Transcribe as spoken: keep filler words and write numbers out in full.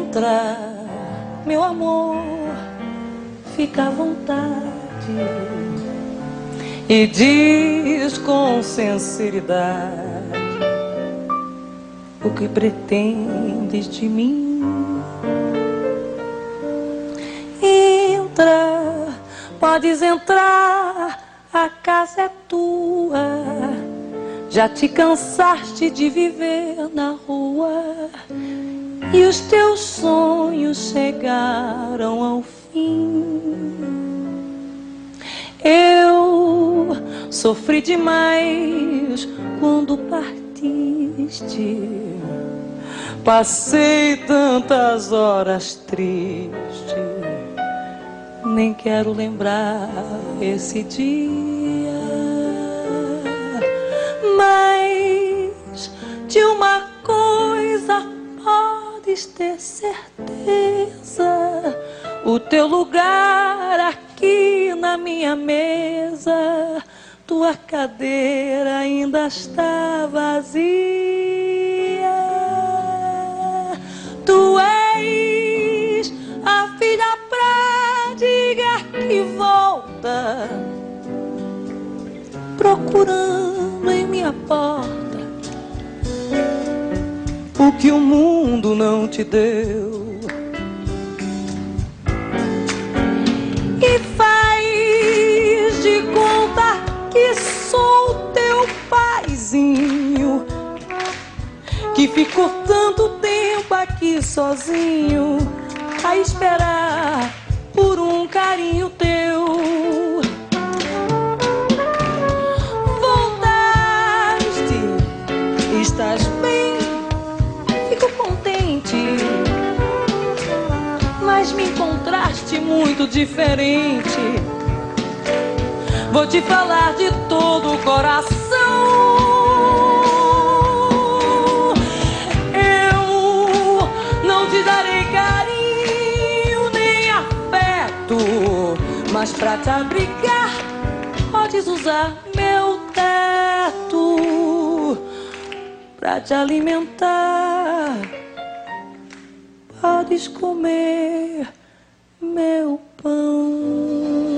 entra, meu amor, fica à vontade e diz com sinceridade o que pretendes de mim. Entra, podes entrar, a casa é tua. Já te cansaste de viver na rua e os teus sonhos chegaram ao fim. Eu sofri demais quando partiste. Passei tantas horas triste, nem quero lembrar esse dia. Mas de uma coisa podes ter certeza: o teu lugar aqui na minha mesa, tua cadeira ainda está vazia. Tu és a filha pródiga que volta, procurando em minha porta o que o mundo não te deu. E faz de conta que sou teu paizinho, que ficou tanto tempo aqui sozinho a esperar por um carinho teu. Voltaste, estás bem, fico contente, mas me encontraste muito diferente. Vou te falar de todo o coração. Te darei carinho nem afeto, mas pra te abrigar podes usar meu teto. Pra te alimentar podes comer meu pão.